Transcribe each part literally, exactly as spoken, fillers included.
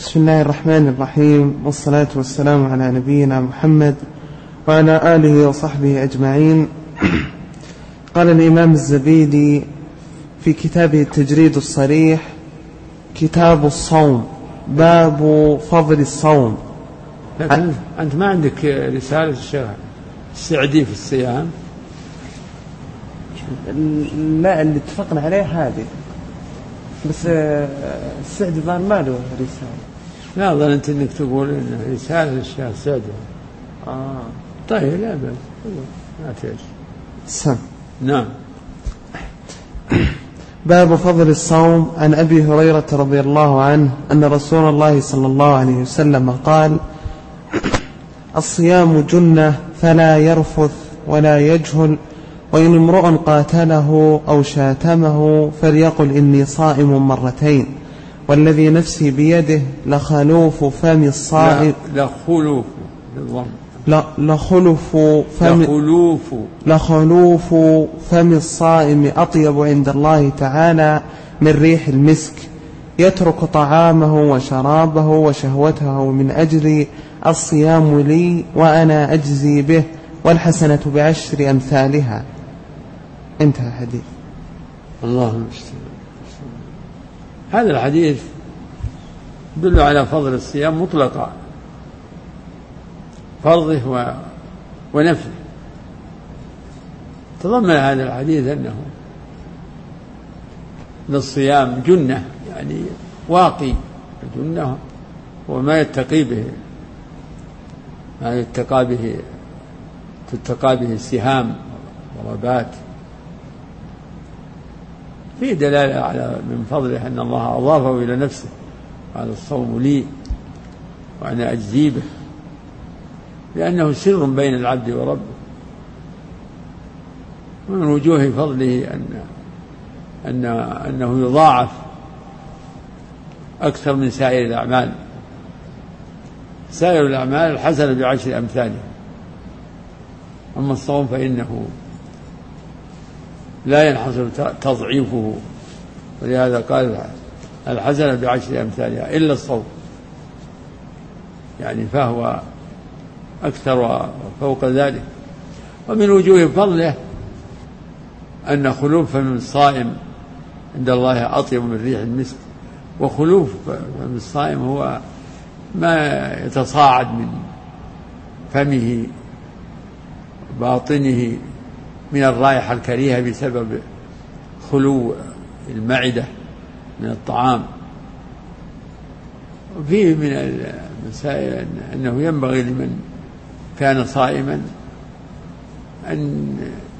بسم الله الرحمن الرحيم، والصلاة والسلام على نبينا محمد وعلى آله وصحبه أجمعين. قال الإمام الزبيدي في كتابه التجريد الصريح: كتاب الصوم، باب فضل الصوم. لكن أنت ما عندك رسالة الشيخ السعدي في الصيام؟ لا، اللي اتفقنا عليه هذه بس. السعدي ظهر ما له رسالة. لا، ظننت انك تقول ان رسالة الشيخ السعدي. اه طيب، لا بأس، ما تيجي. سم. نعم. باب فضل الصوم. عن أبي هريرة رضي الله عنه أن رسول الله صلى الله عليه وسلم قال: الصيام جنة فلا يرفث ولا يجهل، وإن امرؤ قاتله أو شاتمه فليقل إني صائم مرتين، والذي نفسي بيده لخلوف فم الصائم لخلوف لخلوف فم لخلوف لخلوف فم الصائم أطيب عند الله تعالى من ريح المسك، يترك طعامه وشرابه وشهوته من أجل الصيام لي وأنا أجزي به، والحسنة بعشر أمثالها. انتهى الحديث. اللهم استعان. هذا الحديث يدل على فضل الصيام مطلقا، فرضه و... ونفله. تضمن هذا الحديث أنه للصيام جنة، يعني واقي. الجنة وما يتقي به، ما يتقى به تتقى به السهام ضربات. فيه دلالة على من فضله أن الله أضافه إلى نفسه، قال: الصوم لي وأنا أجزي به، لأنه سر بين العبد وربه. ومن وجوه فضله أن أن أنه يضاعف أكثر من سائر الأعمال. سائر الأعمال الحسنة بعشر أمثالها، أما الصوم فإنه لا ينحصر تضعيفه، ولهذا قال الحسنة بعشر أمثالها إلا الصوم، يعني فهو أكثر وفوق ذلك. ومن وجوه فضله أن خلوف فم الصائم عند الله أطيب من ريح المسك. وخلوف فم الصائم هو ما يتصاعد من فمه باطنه من الرائحة الكريهة بسبب خلو المعدة من الطعام. وفيه من المسائل أنه ينبغي لمن كان صائما أن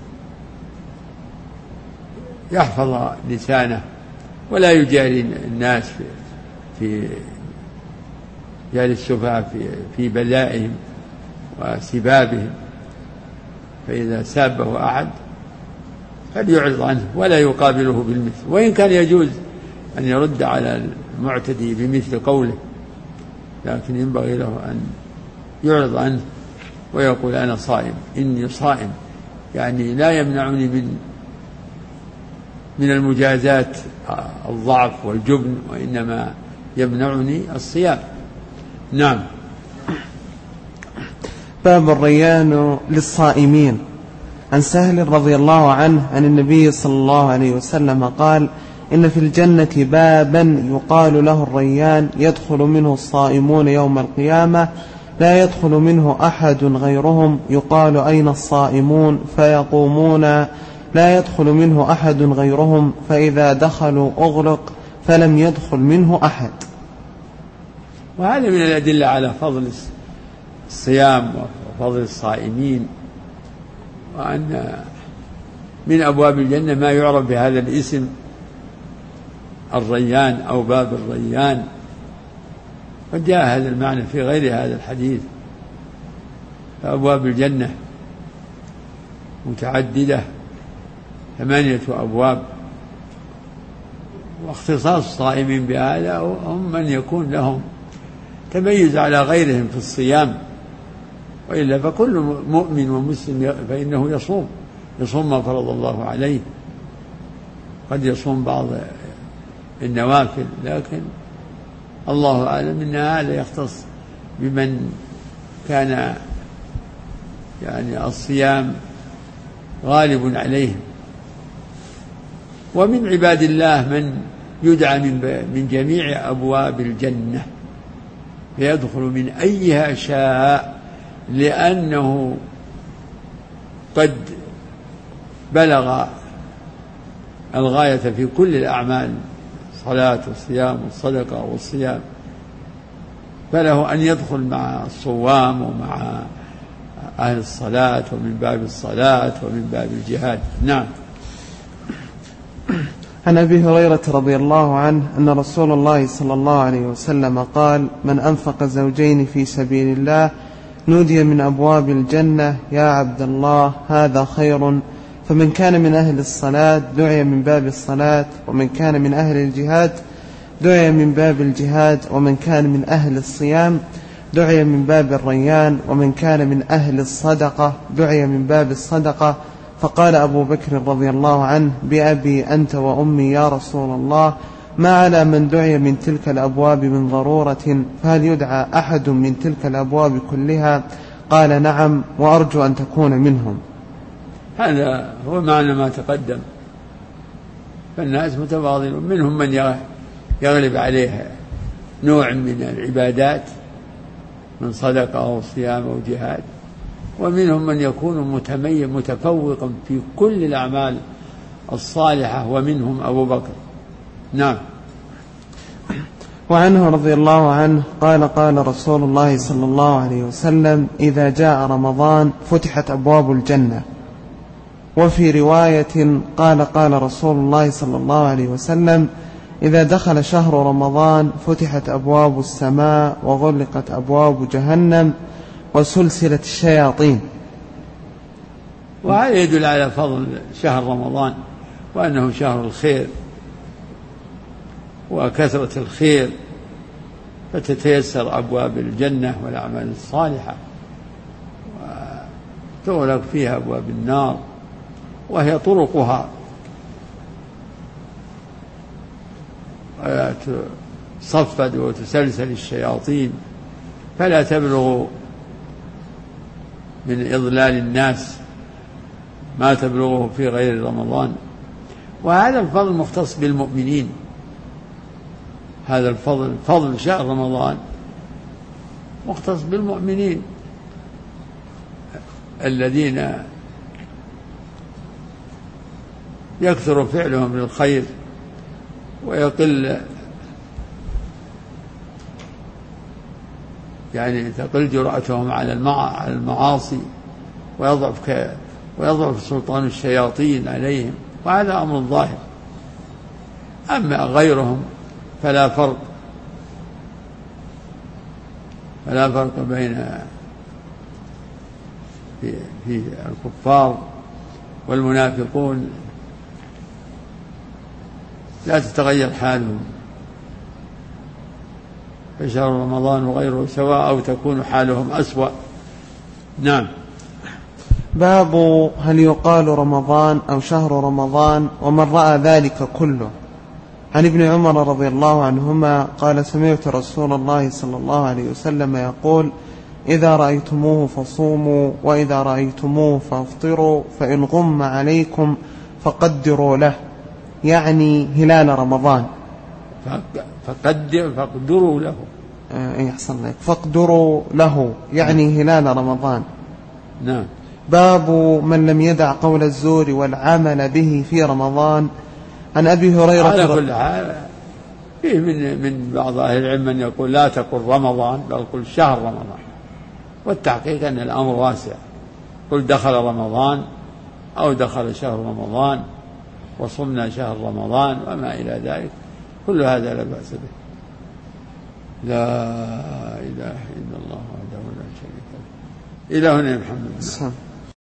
يحفظ لسانه ولا يجاري الناس في في جاري السفهاء في في بلائهم وسبابهم، فإذا سابه أحد فليعرض عنه ولا يقابله بالمثل، وإن كان يجوز أن يرد على المعتدي بمثل قوله، لكن ينبغي له أن يعرض عنه ويقول: أنا صائم، إني صائم، يعني لا يمنعني من من المجازات الضعف والجبن، وإنما يمنعني الصيام. نعم. باب الريان للصائمين. عن سهل رضي الله عنه عن النبي صلى الله عليه وسلم قال: إن في الجنة بابا يقال له الريان، يدخل منه الصائمون يوم القيامة، لا يدخل منه أحد غيرهم، يقال: أين الصائمون؟ فيقومون: لا يدخل منه أحد غيرهم، فإذا دخلوا أغلق فلم يدخل منه أحد. وهذا من الأدلة على فضل الصيام وفضل الصائمين، وأن من أبواب الجنة ما يعرف بهذا الاسم الريان أو باب الريان، وجاء هذا المعنى في غير هذا الحديث. فأبواب الجنة متعددة، ثمانية أبواب، واختصاص الصائمين بهذا هم من يكون لهم تميز على غيرهم في الصيام، وإلا فكل مؤمن ومسلم فإنه يصوم يصوم ما فرض الله عليه، قد يصوم بعض النوافل، لكن الله أعلم أن هذا يختص بمن كان يعني الصيام غالب عليهم. ومن عباد الله من يدعى من جميع أبواب الجنة فيدخل من أيها شاء، لأنه قد بلغ الغاية في كل الأعمال، الصلاة والصيام والصدقة والصيام، فله أن يدخل مع الصوام ومع أهل الصلاة ومن باب الصلاة ومن باب الجهاد. نعم. عن أبي هريرة رضي الله عنه أن رسول الله صلى الله عليه وسلم قال: من أنفق زوجين في سبيل الله نودي من أبواب الجنة يا عبد الله هذا خير. فمن كان من أهل الصلاة دعي من باب الصلاة، ومن كان من أهل الجهاد دعي من باب الجهاد، ومن كان من أهل الصيام دعي من باب الريان، ومن كان من أهل الصدقة دعي من باب الصدقة. فقال أبو بكر رضي الله عنه: بأبي أنت وأمي يا رسول الله، ما على من دعي من تلك الأبواب من ضرورة، فهل يدعى أحد من تلك الأبواب كلها؟ قال: نعم، وأرجو أن تكون منهم. هذا هو معنى ما تقدم. فالناس متفاضلون، منهم من يغلب عليه نوع من العبادات من صدقة أو صيام أو جهاد، ومنهم من يكون متميز متفوقا في كل الأعمال الصالحة، ومنهم أبو بكر. نعم. وعنه رضي الله عنه قال: قال رسول الله صلى الله عليه وسلم: إذا جاء رمضان فتحت أبواب الجنة. وفي رواية قال: قال رسول الله صلى الله عليه وسلم: إذا دخل شهر رمضان فتحت أبواب السماء وغلقت أبواب جهنم وسلسلة الشياطين. وهذا يدل على فضل شهر رمضان، وأنه شهر الخير وكثرة الخير، فتتيسر أبواب الجنة والأعمال الصالحة، وتغلق فيها أبواب النار وهي طرقها، تصفد وتسلسل الشياطين فلا تبلغ من إضلال الناس ما تبلغه في غير رمضان. وهذا الفضل مختص بالمؤمنين، هذا الفضل فضل شهر رمضان مختص بالمؤمنين الذين يكثر فعلهم للخير ويقل يعني تقل جرأتهم على المعاصي، ويضعف ويضعف سلطان الشياطين عليهم، وهذا أمر ظاهر. أما غيرهم فلا فرق فلا فرق بين في, في الكفار والمنافقون، لا تتغير حالهم، فشهر رمضان وغيره سواء أو تكون حالهم أسوأ. نعم. باب هل يقال رمضان أو شهر رمضان ومن رأى ذلك كله. عن ابن عمر رضي الله عنهما قال: سمعت رسول الله صلى الله عليه وسلم يقول: إذا رأيتموه فصوموا، وإذا رأيتموه فافطروا، فإن غم عليكم فقدروا له، يعني هلال رمضان. فقدر فقدروا له أي أحسن لك، فقدروا له يعني هلال رمضان. نعم. باب من لم يدع قول الزور والعمل به في رمضان. عن أبي هريرة على كل حال فيه من من بعض أهل العلم من يقول لا تقل رمضان بل قل شهر رمضان، والتحقيق أن الأمر واسع، قل دخل رمضان أو دخل شهر رمضان وصمنا شهر رمضان وما إلى ذلك، كل هذا لا بأس به. لا إله إلا الله وحده لا شريك له. إلى هنا يا محمد.